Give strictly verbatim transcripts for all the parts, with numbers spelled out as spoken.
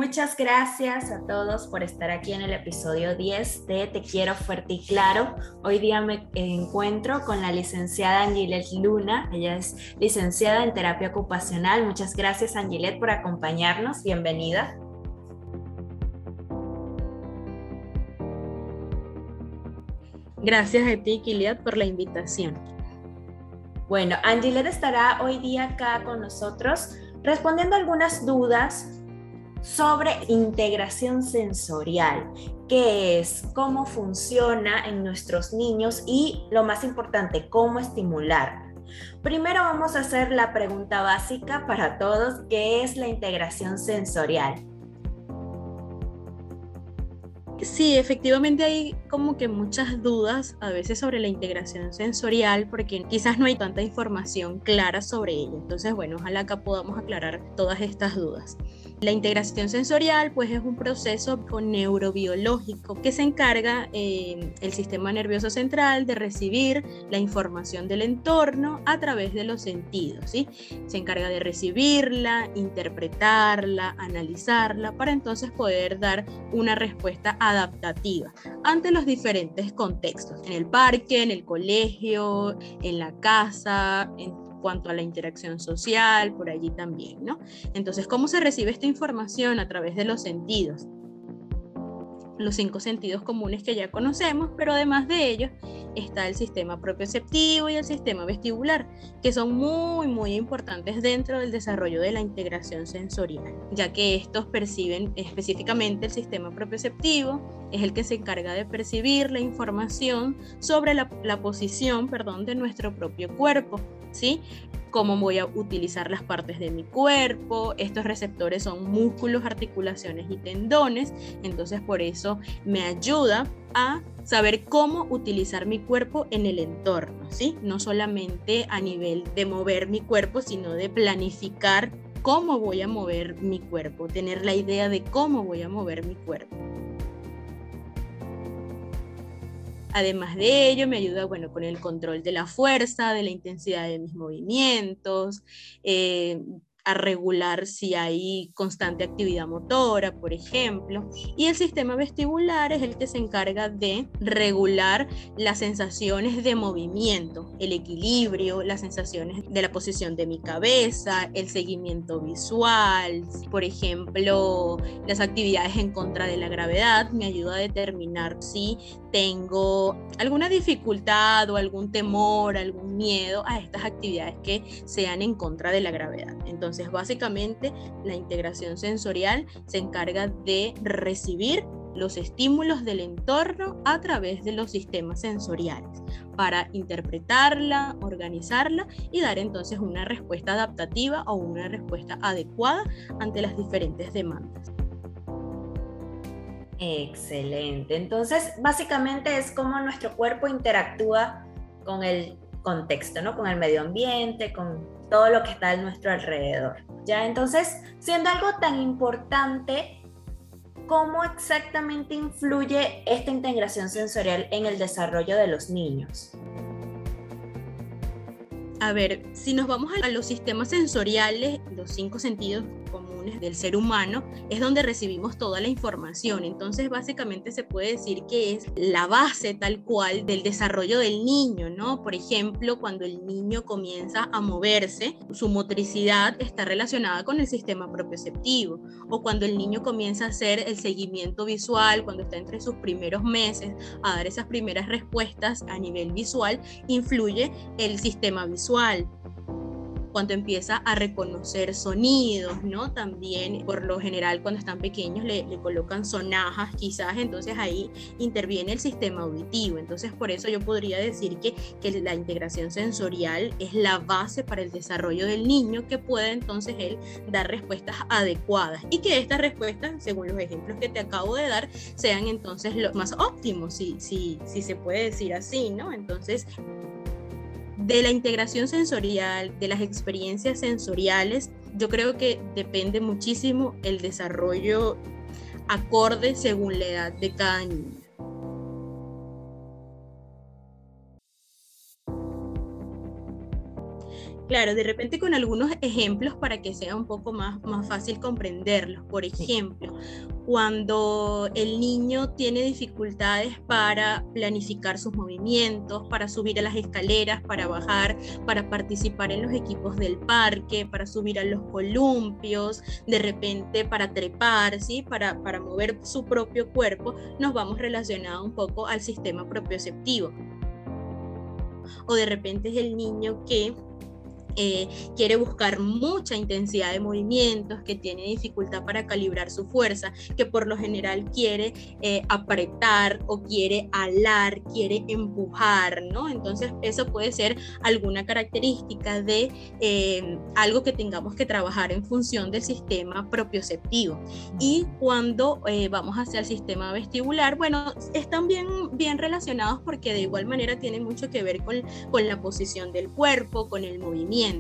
Muchas gracias a todos por estar aquí en el episodio diez de Te Quiero Fuerte y Claro. Hoy día me encuentro con la licenciada Angilet Luna. Ella es licenciada en terapia ocupacional. Muchas gracias, Angilet, por acompañarnos. Bienvenida. Gracias a ti, Kiliat, por la invitación. Bueno, Angilet estará hoy día acá con nosotros respondiendo algunas dudas sobre integración sensorial. ¿Qué es? ¿Cómo funciona en nuestros niños? Y lo más importante, ¿cómo estimularla? Primero vamos a hacer la pregunta básica para todos, ¿qué es la integración sensorial? Sí, efectivamente hay como que muchas dudas a veces sobre la integración sensorial porque quizás no hay tanta información clara sobre ella. Entonces, bueno, ojalá acá podamos aclarar todas estas dudas. La integración sensorial pues es un proceso neurobiológico que se encarga eh, el sistema nervioso central de recibir la información del entorno a través de los sentidos, ¿sí? Se encarga de recibirla, interpretarla, analizarla para entonces poder dar una respuesta adaptativa ante los diferentes contextos, en el parque, en el colegio, en la casa, en cuanto a la interacción social, por allí también, ¿no? Entonces, ¿cómo se recibe esta información? A través de los sentidos. Los cinco sentidos comunes que ya conocemos, pero además de ellos está el sistema propioceptivo y el sistema vestibular, que son muy, muy importantes dentro del desarrollo de la integración sensorial, ya que estos perciben específicamente el sistema propioceptivo, es el que se encarga de percibir la información sobre la, la posición, perdón, de nuestro propio cuerpo, ¿sí? Cómo voy a utilizar las partes de mi cuerpo. Estos receptores son músculos, articulaciones y tendones, entonces por eso me ayuda a saber cómo utilizar mi cuerpo en el entorno, ¿sí? No solamente a nivel de mover mi cuerpo, sino de planificar cómo voy a mover mi cuerpo, tener la idea de cómo voy a mover mi cuerpo. Además de ello, me ayuda, bueno, con el control de la fuerza, de la intensidad de mis movimientos, eh, a regular si hay constante actividad motora, por ejemplo. Y el sistema vestibular es el que se encarga de regular las sensaciones de movimiento, el equilibrio, las sensaciones de la posición de mi cabeza, el seguimiento visual. Por ejemplo, las actividades en contra de la gravedad me ayuda a determinar si tengo alguna dificultad o algún temor, algún miedo a estas actividades que sean en contra de la gravedad. Entonces, básicamente, la integración sensorial se encarga de recibir los estímulos del entorno a través de los sistemas sensoriales para interpretarla, organizarla y dar entonces una respuesta adaptativa o una respuesta adecuada ante las diferentes demandas. Excelente. Entonces, básicamente es cómo nuestro cuerpo interactúa con el contexto, ¿no? Con el medio ambiente, con todo lo que está a nuestro alrededor. Ya, entonces, siendo algo tan importante, ¿cómo exactamente influye esta integración sensorial en el desarrollo de los niños? A ver, si nos vamos a los sistemas sensoriales, los cinco sentidos comunes del ser humano, es donde recibimos toda la información. Entonces, básicamente se puede decir que es la base tal cual del desarrollo del niño, ¿no? Por ejemplo, cuando el niño comienza a moverse, su motricidad está relacionada con el sistema propioceptivo. O cuando el niño comienza a hacer el seguimiento visual, cuando está entre sus primeros meses, a dar esas primeras respuestas a nivel visual, influye el sistema visual. Cuando empieza a reconocer sonidos, ¿no? También, por lo general, cuando están pequeños le, le colocan sonajas, quizás, entonces ahí interviene el sistema auditivo. Entonces, por eso yo podría decir que, que la integración sensorial es la base para el desarrollo del niño, que puede entonces él dar respuestas adecuadas y que estas respuestas, según los ejemplos que te acabo de dar, sean entonces los más óptimos, si, si, si se puede decir así, ¿no? Entonces, de la integración sensorial, de las experiencias sensoriales, yo creo que depende muchísimo el desarrollo acorde según la edad de cada niño. Claro, de repente con algunos ejemplos para que sea un poco más, más fácil comprenderlos. Por ejemplo, cuando el niño tiene dificultades para planificar sus movimientos, para subir a las escaleras, para bajar, para participar en los equipos del parque, para subir a los columpios, de repente para trepar, ¿sí? para, para mover su propio cuerpo, nos vamos relacionados un poco al sistema propioceptivo. O de repente es el niño que Eh, quiere buscar mucha intensidad de movimientos, que tiene dificultad para calibrar su fuerza, que por lo general quiere eh, apretar o quiere alar, quiere empujar, ¿no? Entonces eso puede ser alguna característica de eh, algo que tengamos que trabajar en función del sistema propioceptivo. Y cuando eh, vamos hacia el sistema vestibular, bueno, están bien, bien relacionados porque de igual manera tienen mucho que ver con, con la posición del cuerpo, con el movimiento.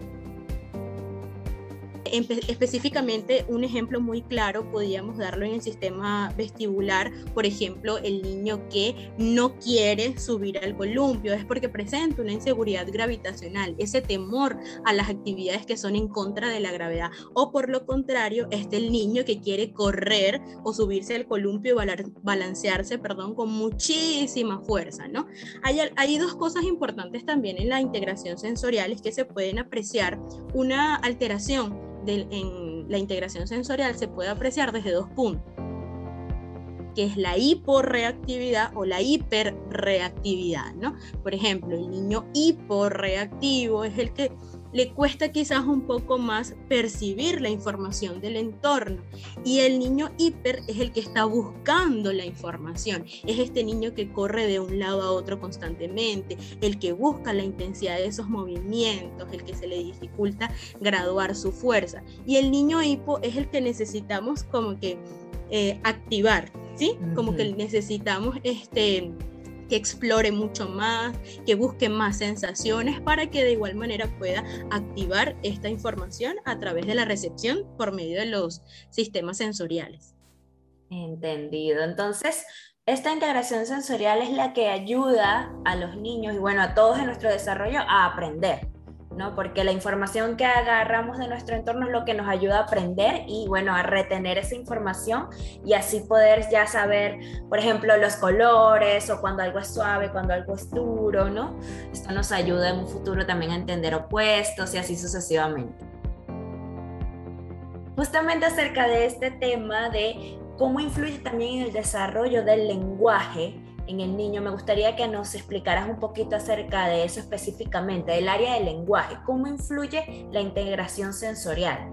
Específicamente, un ejemplo muy claro podríamos darlo en el sistema vestibular. Por ejemplo, el niño que no quiere subir al columpio es porque presenta una inseguridad gravitacional, ese temor a las actividades que son en contra de la gravedad. O por lo contrario, este el niño que quiere correr o subirse al columpio y balancearse, perdón, con muchísima fuerza, ¿no? Hay, hay dos cosas importantes también en la integración sensorial, es que se pueden apreciar una alteración De, en la integración sensorial se puede apreciar desde dos puntos, que es la hiporreactividad o la hiperreactividad, ¿no? Por ejemplo, el niño hiporreactivo es el que le cuesta quizás un poco más percibir la información del entorno, y el niño hiper es el que está buscando la información, es este niño que corre de un lado a otro constantemente, el que busca la intensidad de esos movimientos, el que se le dificulta graduar su fuerza, y el niño hipo es el que necesitamos como que eh, activar, ¿sí? Uh-huh. Como que necesitamos este que explore mucho más, que busque más sensaciones para que de igual manera pueda activar esta información a través de la recepción por medio de los sistemas sensoriales. Entendido. Entonces, esta integración sensorial es la que ayuda a los niños y bueno, a todos en nuestro desarrollo a aprender, ¿no? Porque la información que agarramos de nuestro entorno es lo que nos ayuda a aprender y bueno, a retener esa información y así poder ya saber, por ejemplo, los colores o cuando algo es suave, cuando algo es duro, ¿no? Esto nos ayuda en un futuro también a entender opuestos y así sucesivamente. Justamente acerca de este tema de cómo influye también en el desarrollo del lenguaje en el niño, me gustaría que nos explicaras un poquito acerca de eso específicamente, del área del lenguaje. ¿Cómo influye la integración sensorial?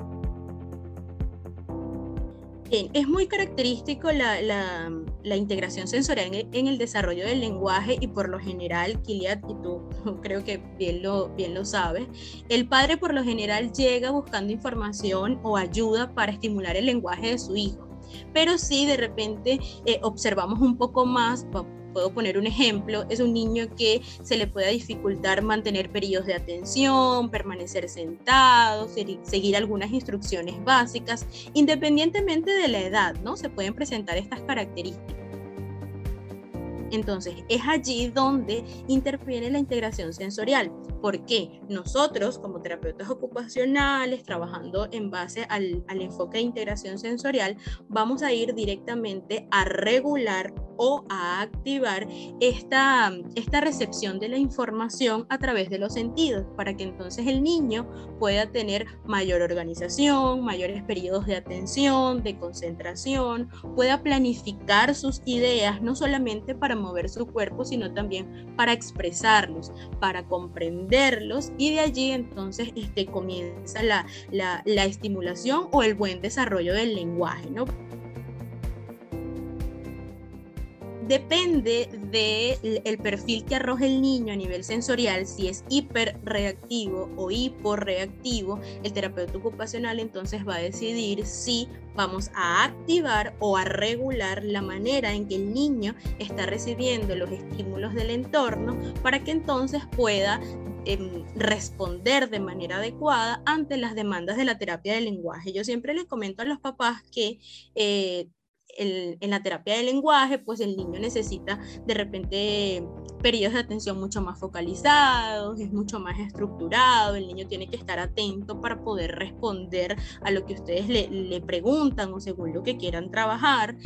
Bien, es muy característico la, la, la integración sensorial en el, en el desarrollo del lenguaje y por lo general, Kiliat, y tú creo que bien lo, bien lo sabes, el padre por lo general llega buscando información o ayuda para estimular el lenguaje de su hijo. Pero si de repente eh, observamos un poco más, puedo poner un ejemplo, es un niño que se le puede dificultar mantener periodos de atención, permanecer sentado, seguir algunas instrucciones básicas, independientemente de la edad, ¿no? Se pueden presentar estas características. Entonces, es allí donde interviene la integración sensorial. ¿Por qué? Nosotros, como terapeutas ocupacionales, trabajando en base al, al enfoque de integración sensorial, vamos a ir directamente a regular o a activar esta, esta recepción de la información a través de los sentidos, para que entonces el niño pueda tener mayor organización, mayores periodos de atención, de concentración, pueda planificar sus ideas, no solamente para mover su cuerpo, sino también para expresarlos, para comprenderlos, y de allí entonces este, comienza la, la, la estimulación o el buen desarrollo del lenguaje, ¿no? Depende del perfil que arroje el niño a nivel sensorial, si es hiperreactivo o hiporreactivo, el terapeuta ocupacional entonces va a decidir si vamos a activar o a regular la manera en que el niño está recibiendo los estímulos del entorno para que entonces pueda eh, responder de manera adecuada ante las demandas de la terapia del lenguaje. Yo siempre les comento a los papás que eh, el, en la terapia del lenguaje, pues el niño necesita de repente periodos de atención mucho más focalizados, es mucho más estructurado, el niño tiene que estar atento para poder responder a lo que ustedes le, le preguntan o según lo que quieran trabajar.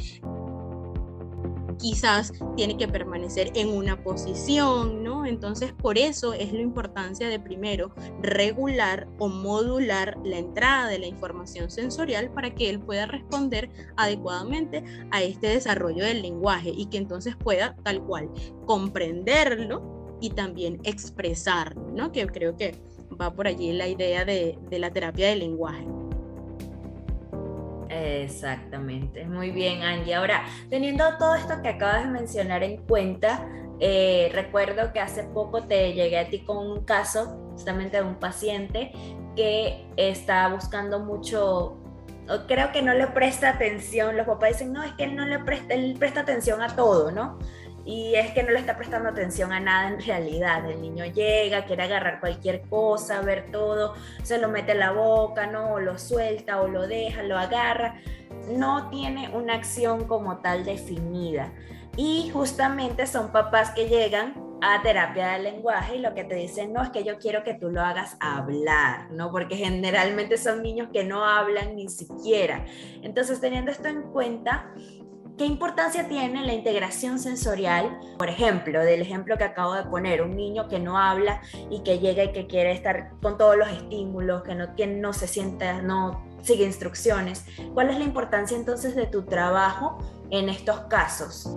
Quizás tiene que permanecer en una posición, ¿no? Entonces, por eso es la importancia de primero regular o modular la entrada de la información sensorial para que él pueda responder adecuadamente a este desarrollo del lenguaje y que entonces pueda tal cual comprenderlo y también expresarlo, ¿no? Que creo que va por allí la idea de, de la terapia del lenguaje. Exactamente, muy bien, Angie. Ahora, teniendo todo esto que acabas de mencionar en cuenta, eh, recuerdo que hace poco te llegué a ti con un caso justamente de un paciente que está buscando mucho, o creo que no le presta atención. Los papás dicen, no, es que él no le presta, él presta atención a todo, ¿no? Y es que no le está prestando atención a nada en realidad. El niño llega, quiere agarrar cualquier cosa, ver todo, se lo mete en la boca, ¿no? O lo suelta, o lo deja, lo agarra. No tiene una acción como tal definida. Y justamente son papás que llegan a terapia del lenguaje y lo que te dicen, no, es que yo quiero que tú lo hagas hablar, ¿no? Porque generalmente son niños que no hablan ni siquiera. Entonces, teniendo esto en cuenta, ¿qué importancia tiene la integración sensorial? Por ejemplo, del ejemplo que acabo de poner, un niño que no habla y que llega y que quiere estar con todos los estímulos, que no, que no se sienta, no sigue instrucciones. ¿Cuál es la importancia entonces de tu trabajo en estos casos?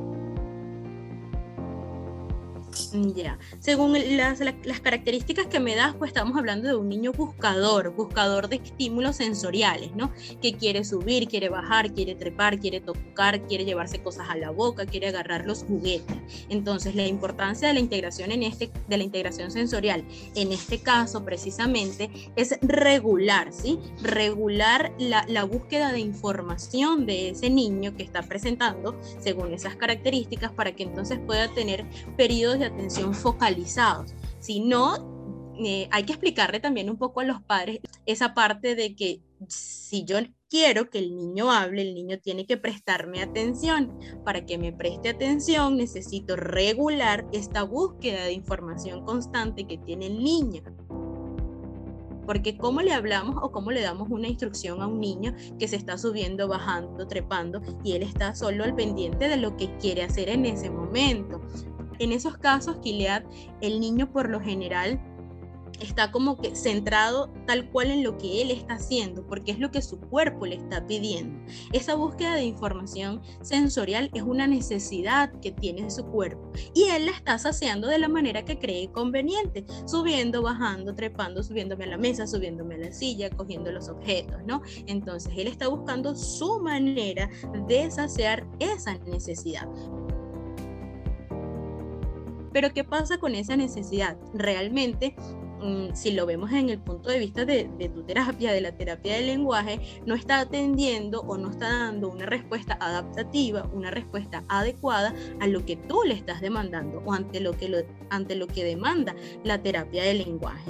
Ya, según las, las características que me das, pues estamos hablando de un niño buscador, buscador de estímulos sensoriales, ¿no? Que quiere subir, quiere bajar, quiere trepar, quiere tocar, quiere llevarse cosas a la boca, quiere agarrar los juguetes. Entonces, la importancia de la integración en este, de la integración sensorial, en este caso precisamente, es regular, ¿sí? Regular la, la búsqueda de información de ese niño que está presentando según esas características para que entonces pueda tener periodos de atención focalizados. Si no, eh, hay que explicarle también un poco a los padres esa parte de que si yo quiero que el niño hable, el niño tiene que prestarme atención. Para que me preste atención, necesito regular esta búsqueda de información constante que tiene el niño. Porque cómo le hablamos o cómo le damos una instrucción a un niño que se está subiendo, bajando, trepando y él está solo al pendiente de lo que quiere hacer en ese momento. En esos casos, Gilead, el niño por lo general está como que centrado tal cual en lo que él está haciendo, porque es lo que su cuerpo le está pidiendo. Esa búsqueda de información sensorial es una necesidad que tiene su cuerpo y él la está saciando de la manera que cree conveniente, subiendo, bajando, trepando, subiéndome a la mesa, subiéndome a la silla, cogiendo los objetos, ¿no? Entonces él está buscando su manera de saciar esa necesidad. Pero ¿qué pasa con esa necesidad? Realmente, mmm, si lo vemos en el punto de vista de, de tu terapia, de la terapia del lenguaje, no está atendiendo o no está dando una respuesta adaptativa, una respuesta adecuada a lo que tú le estás demandando o ante lo que, lo, ante lo que demanda la terapia del lenguaje.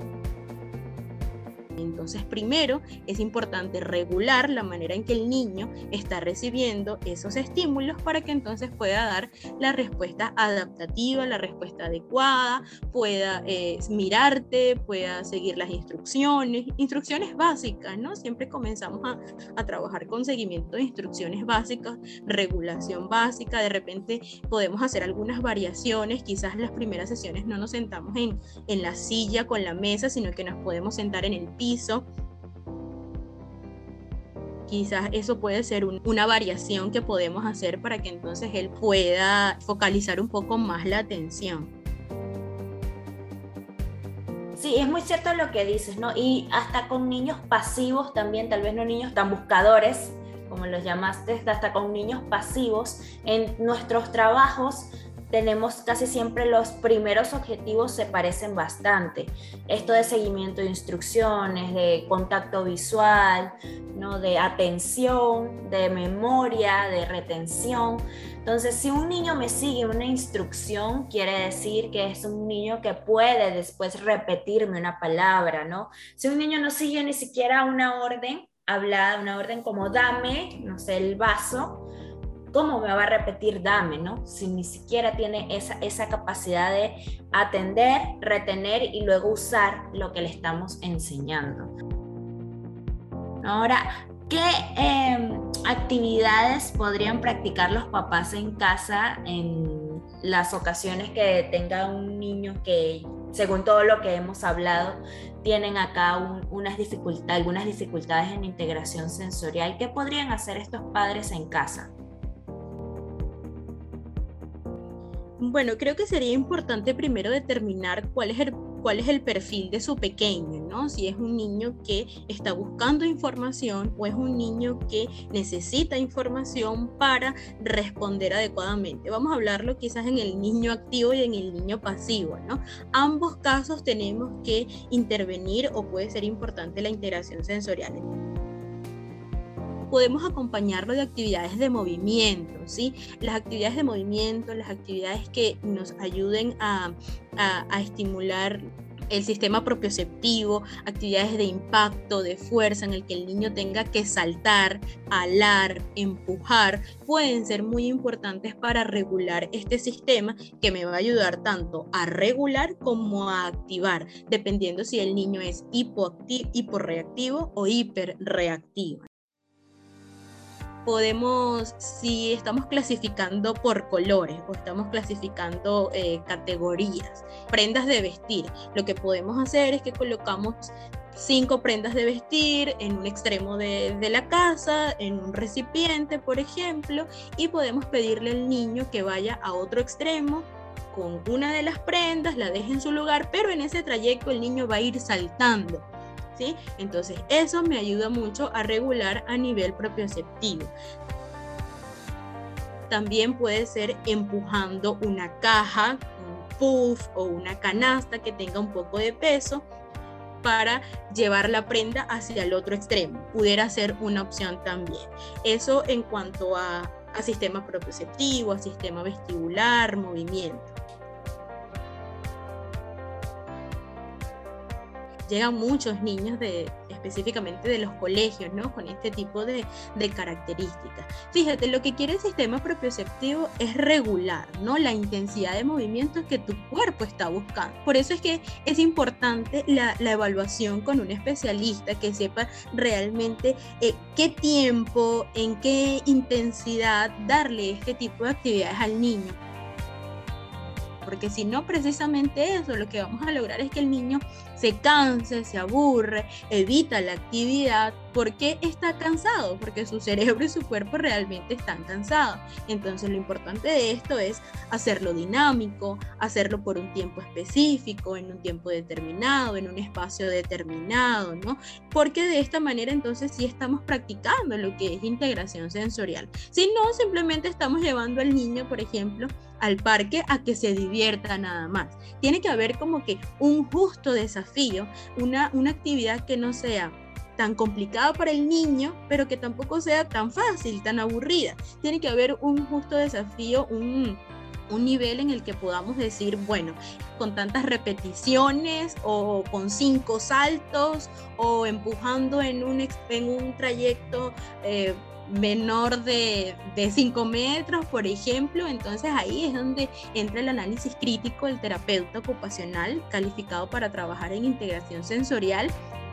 Entonces, primero es importante regular la manera en que el niño está recibiendo esos estímulos para que entonces pueda dar la respuesta adaptativa, la respuesta adecuada, pueda eh, mirarte, pueda seguir las instrucciones, instrucciones básicas, ¿no? Siempre comenzamos a, a trabajar con seguimiento de instrucciones básicas, regulación básica, de repente podemos hacer algunas variaciones, quizás en las primeras sesiones no nos sentamos en, en la silla con la mesa, sino que nos podemos sentar en el piso. Quizás eso puede ser un, una variación que podemos hacer para que entonces él pueda focalizar un poco más la atención. Sí, es muy cierto lo que dices, ¿no? Y hasta con niños pasivos también, tal vez no niños tan buscadores, como los llamaste, hasta con niños pasivos, en nuestros trabajos tenemos casi siempre los primeros objetivos se parecen bastante. Esto de seguimiento de instrucciones, de contacto visual, ¿no? De atención, de memoria, de retención. Entonces, si un niño me sigue una instrucción, quiere decir que es un niño que puede después repetirme una palabra, ¿no? Si un niño no sigue ni siquiera una orden hablada, una orden como dame, no sé, el vaso, ¿cómo me va a repetir dame, no? Si ni siquiera tiene esa, esa capacidad de atender, retener y luego usar lo que le estamos enseñando. Ahora, ¿qué eh, actividades podrían practicar los papás en casa en las ocasiones que tenga un niño que, según todo lo que hemos hablado, tienen acá un, unas dificultades, algunas dificultades en integración sensorial? ¿Qué podrían hacer estos padres en casa? Bueno, creo que sería importante primero determinar cuál es el, cuál es el perfil de su pequeño, ¿no? Si es un niño que está buscando información o es un niño que necesita información para responder adecuadamente. Vamos a hablarlo quizás en el niño activo y en el niño pasivo, ¿no? Ambos casos tenemos que intervenir o puede ser importante la integración sensorial. Podemos acompañarlo de actividades de movimiento, ¿sí? Las actividades de movimiento, las actividades que nos ayuden a, a, a estimular el sistema propioceptivo, actividades de impacto, de fuerza, en el que el niño tenga que saltar, alar, empujar, pueden ser muy importantes para regular este sistema, que me va a ayudar tanto a regular como a activar, dependiendo si el niño es hipoactivo, hiporreactivo o hiperreactivo. Podemos, si estamos clasificando por colores o estamos clasificando eh, categorías, prendas de vestir, lo que podemos hacer es que colocamos cinco prendas de vestir en un extremo de, de la casa, en un recipiente, por ejemplo, y podemos pedirle al niño que vaya a otro extremo con una de las prendas, la deje en su lugar, pero en ese trayecto el niño va a ir saltando. ¿Sí? Entonces eso me ayuda mucho a regular a nivel propioceptivo. También puede ser empujando una caja, un puff o una canasta que tenga un poco de peso para llevar la prenda hacia el otro extremo. Pudiera ser una opción también. Eso en cuanto a, a sistema propioceptivo, a sistema vestibular, movimiento. Llegan muchos niños de, específicamente de los colegios, ¿no? Con este tipo de, de características. Fíjate, lo que quiere el sistema propioceptivo es regular, ¿no? La intensidad de movimiento que tu cuerpo está buscando. Por eso es que es importante la, la evaluación con un especialista que sepa realmente eh, qué tiempo, en qué intensidad darle este tipo de actividades al niño. Porque si no, precisamente eso, lo que vamos a lograr es que el niño se canse, se aburre, evita la actividad. ¿Por qué está cansado? Porque su cerebro y su cuerpo realmente están cansados. Entonces lo importante de esto es hacerlo dinámico, hacerlo por un tiempo específico, en un tiempo determinado, en un espacio determinado, ¿no? Porque de esta manera entonces sí estamos practicando lo que es integración sensorial. Si no, simplemente estamos llevando al niño, por ejemplo, al parque a que se divierta nada más. Tiene que haber como que un justo desafío, una, una actividad que no sea tan complicada para el niño, pero que tampoco sea tan fácil, tan aburrida. Tiene que haber un justo desafío, un, un nivel en el que podamos decir, bueno, con tantas repeticiones o con cinco saltos o empujando en un, en un trayecto eh, menor de, de cinco metros, por ejemplo. Entonces ahí es donde entra el análisis crítico del terapeuta ocupacional calificado para trabajar en integración sensorial.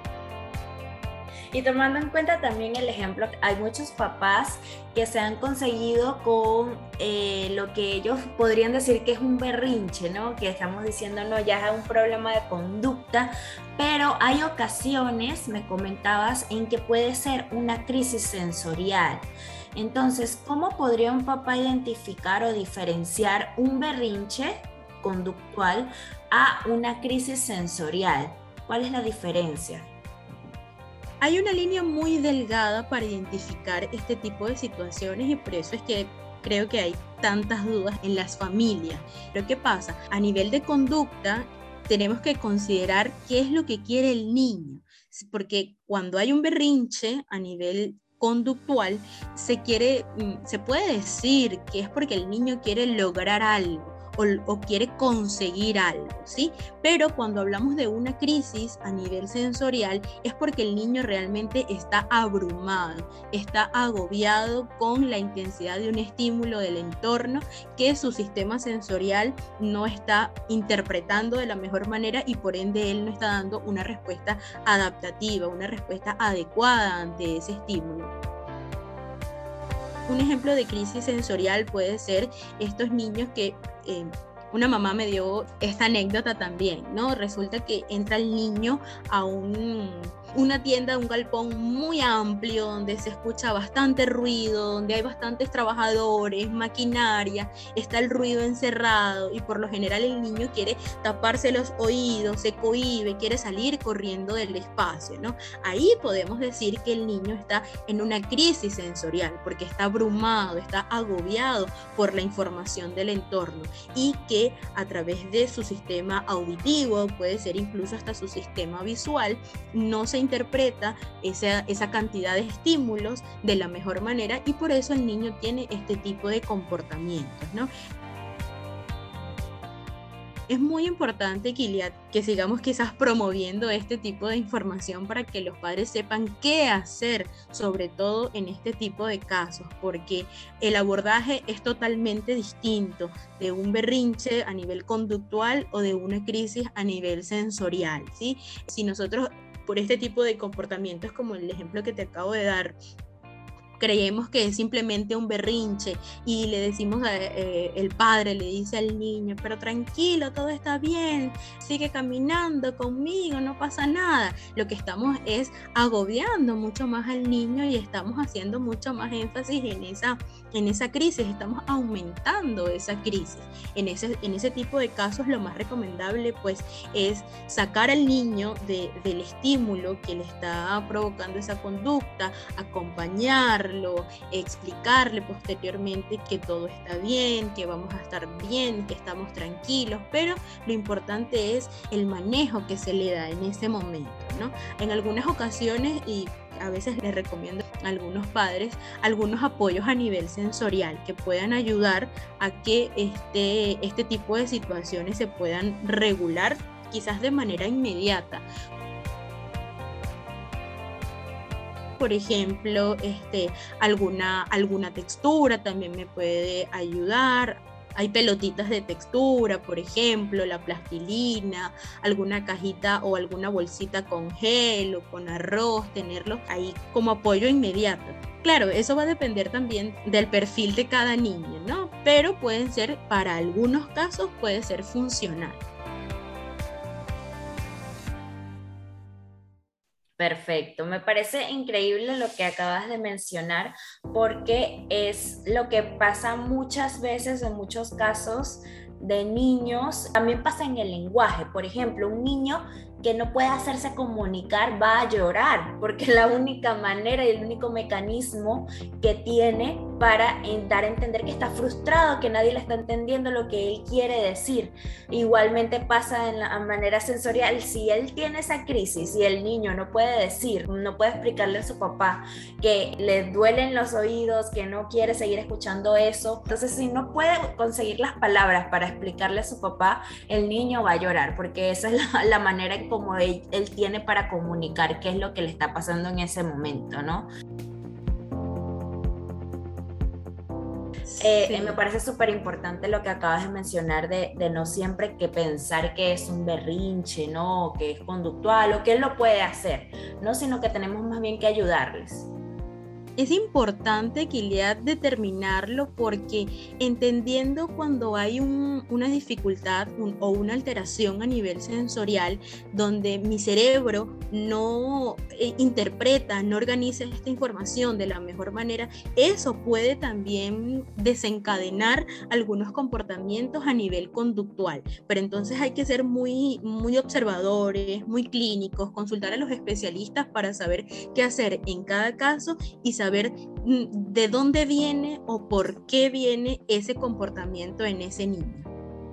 Y tomando en cuenta también el ejemplo, hay muchos papás que se han conseguido con eh, lo que ellos podrían decir que es un berrinche, ¿no? Que estamos diciendo, no, ya es un problema de conducta, pero hay ocasiones, me comentabas, en que puede ser una crisis sensorial. Entonces, ¿cómo podría un papá identificar o diferenciar un berrinche conductual a una crisis sensorial? ¿Cuál es la diferencia? Hay una línea muy delgada para identificar este tipo de situaciones y por eso es que creo que hay tantas dudas en las familias. Pero ¿qué pasa? A nivel de conducta tenemos que considerar qué es lo que quiere el niño, porque cuando hay un berrinche a nivel conductual, se quiere, se puede decir que es porque el niño quiere lograr algo o, o quiere conseguir algo, ¿sí? Pero cuando hablamos de una crisis a nivel sensorial es porque el niño realmente está abrumado, está agobiado con la intensidad de un estímulo del entorno que su sistema sensorial no está interpretando de la mejor manera y por ende él no está dando una respuesta adaptativa, una respuesta adecuada ante ese estímulo. Un ejemplo de crisis sensorial puede ser estos niños que eh, una mamá me dio esta anécdota también, ¿no? Resulta que entra el niño a un, una tienda, un galpón muy amplio donde se escucha bastante ruido, donde hay bastantes trabajadores, maquinaria, está el ruido encerrado y por lo general el niño quiere taparse los oídos, se cohíbe, quiere salir corriendo del espacio, ¿no? Ahí podemos decir que el niño está en una crisis sensorial porque está abrumado, está agobiado por la información del entorno y que a través de su sistema auditivo, puede ser incluso hasta su sistema visual, no se interpreta esa, esa cantidad de estímulos de la mejor manera y por eso el niño tiene este tipo de comportamientos, ¿no? Es muy importante, Kiliat, que sigamos quizás promoviendo este tipo de información para que los padres sepan qué hacer, sobre todo en este tipo de casos, porque el abordaje es totalmente distinto de un berrinche a nivel conductual o de una crisis a nivel sensorial, ¿sí? Si nosotros, por este tipo de comportamientos, como el ejemplo que te acabo de dar, creemos que es simplemente un berrinche y le decimos, a, eh, el padre le dice al niño, pero tranquilo, todo está bien, sigue caminando conmigo, no pasa nada. Lo que estamos es agobiando mucho más al niño y estamos haciendo mucho más énfasis en esa, en esa crisis, estamos aumentando esa crisis. En ese, en ese tipo de casos lo más recomendable pues es sacar al niño de, del estímulo que le está provocando esa conducta, acompañarlo, explicarle posteriormente que todo está bien, que vamos a estar bien, que estamos tranquilos, pero lo importante es el manejo que se le da en ese momento, ¿no? En algunas ocasiones, y a veces les recomiendo a algunos padres algunos apoyos a nivel sensorial que puedan ayudar a que este, este tipo de situaciones se puedan regular quizás de manera inmediata. Por ejemplo, este, alguna, alguna textura también me puede ayudar. Hay pelotitas de textura, por ejemplo, la plastilina, alguna cajita o alguna bolsita con gel o con arroz, tenerlos ahí como apoyo inmediato. Claro, eso va a depender también del perfil de cada niño, ¿no? Pero pueden ser, para algunos casos, puede ser funcional. Perfecto, me parece increíble lo que acabas de mencionar porque es lo que pasa muchas veces en muchos casos de niños. También pasa en el lenguaje, por ejemplo, un niño que no puede hacerse comunicar va a llorar porque es la única manera y el único mecanismo que tiene para dar a entender que está frustrado, que nadie le está entendiendo lo que él quiere decir. Igualmente pasa en la manera sensorial. Si él tiene esa crisis y el niño no puede decir, no puede explicarle a su papá que le duelen los oídos, que no quiere seguir escuchando eso, entonces si no puede conseguir las palabras para explicarle a su papá, el niño va a llorar porque esa es la, la manera como él, él tiene para comunicar qué es lo que le está pasando en ese momento, ¿no? Eh, sí. eh, me parece súper importante lo que acabas de mencionar de, de no siempre que pensar que es un berrinche, ¿no? O que es conductual o que él lo puede hacer, ¿no? Sino que tenemos más bien que ayudarles. Es importante, Kiliat, determinarlo porque entendiendo cuando hay un, una dificultad un, o una alteración a nivel sensorial donde mi cerebro no eh, interpreta, no organiza esta información de la mejor manera, eso puede también desencadenar algunos comportamientos a nivel conductual. Pero entonces hay que ser muy, muy observadores, muy clínicos, consultar a los especialistas para saber qué hacer en cada caso y saber saber de dónde viene o por qué viene ese comportamiento en ese niño.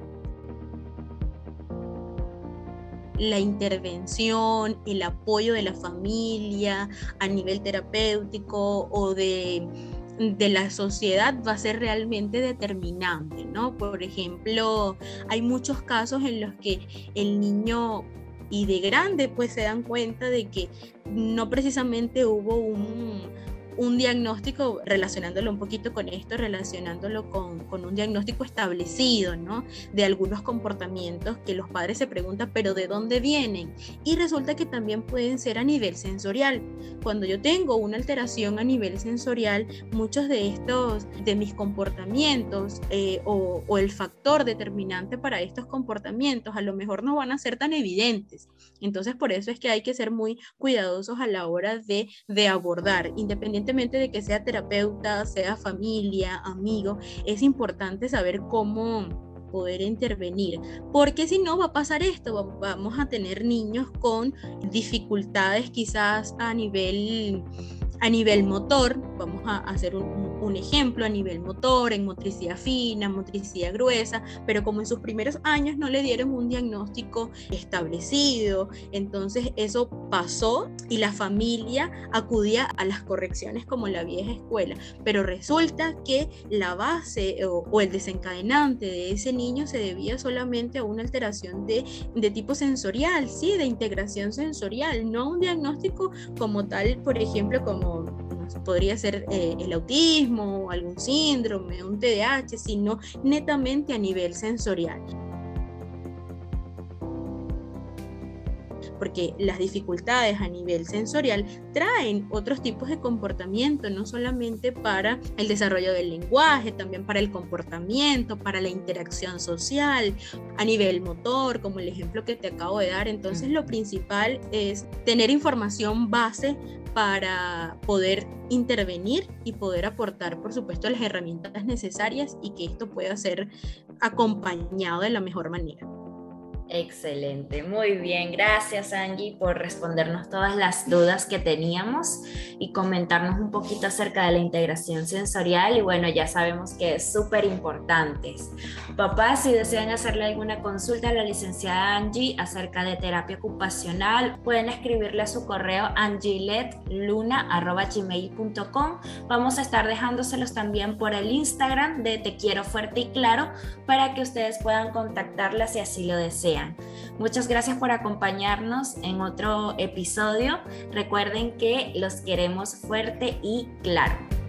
La intervención, el apoyo de la familia a nivel terapéutico o de de la sociedad va a ser realmente determinante, ¿no? Por ejemplo, hay muchos casos en los que el niño y de grande pues se dan cuenta de que no precisamente hubo un, un diagnóstico, relacionándolo un poquito con esto, relacionándolo con, con un diagnóstico establecido, ¿no? De algunos comportamientos que los padres se preguntan, ¿pero de dónde vienen? Y resulta que también pueden ser a nivel sensorial. Cuando yo tengo una alteración a nivel sensorial, muchos de estos, de mis comportamientos eh, o, o el factor determinante para estos comportamientos a lo mejor no van a ser tan evidentes. Entonces, por eso es que hay que ser muy cuidadosos a la hora de, de abordar, independientemente de que sea terapeuta, sea familia, amigo, es importante saber cómo poder intervenir, porque si no va a pasar esto, vamos a tener niños con dificultades quizás a nivel a nivel motor, vamos a hacer un, un ejemplo, a nivel motor, en motricidad fina, motricidad gruesa, pero como en sus primeros años no le dieron un diagnóstico establecido, entonces eso pasó y la familia acudía a las correcciones como la vieja escuela, pero resulta que la base o, o el desencadenante de ese niño se debía solamente a una alteración de, de tipo sensorial, sí, de integración sensorial, no un diagnóstico como tal, por ejemplo, como podría ser eh, el autismo, algún síndrome, un T D A H, sino netamente a nivel sensorial. Porque las dificultades a nivel sensorial traen otros tipos de comportamiento, no solamente para el desarrollo del lenguaje, también para el comportamiento, para la interacción social, a nivel motor, como el ejemplo que te acabo de dar. Entonces, lo principal es tener información base para poder intervenir y poder aportar, por supuesto, las herramientas necesarias y que esto pueda ser acompañado de la mejor manera. Excelente, muy bien. Gracias, Angie, por respondernos todas las dudas que teníamos y comentarnos un poquito acerca de la integración sensorial. Y bueno, ya sabemos que es súper importante. Papás, si desean hacerle alguna consulta a la licenciada Angie acerca de terapia ocupacional, pueden escribirle a su correo angielettluna arroba gmail punto com. Vamos a estar dejándoselos también por el Instagram de Te Quiero Fuerte y Claro para que ustedes puedan contactarla si así lo desean. Muchas gracias por acompañarnos en otro episodio. Recuerden que los queremos fuerte y claro.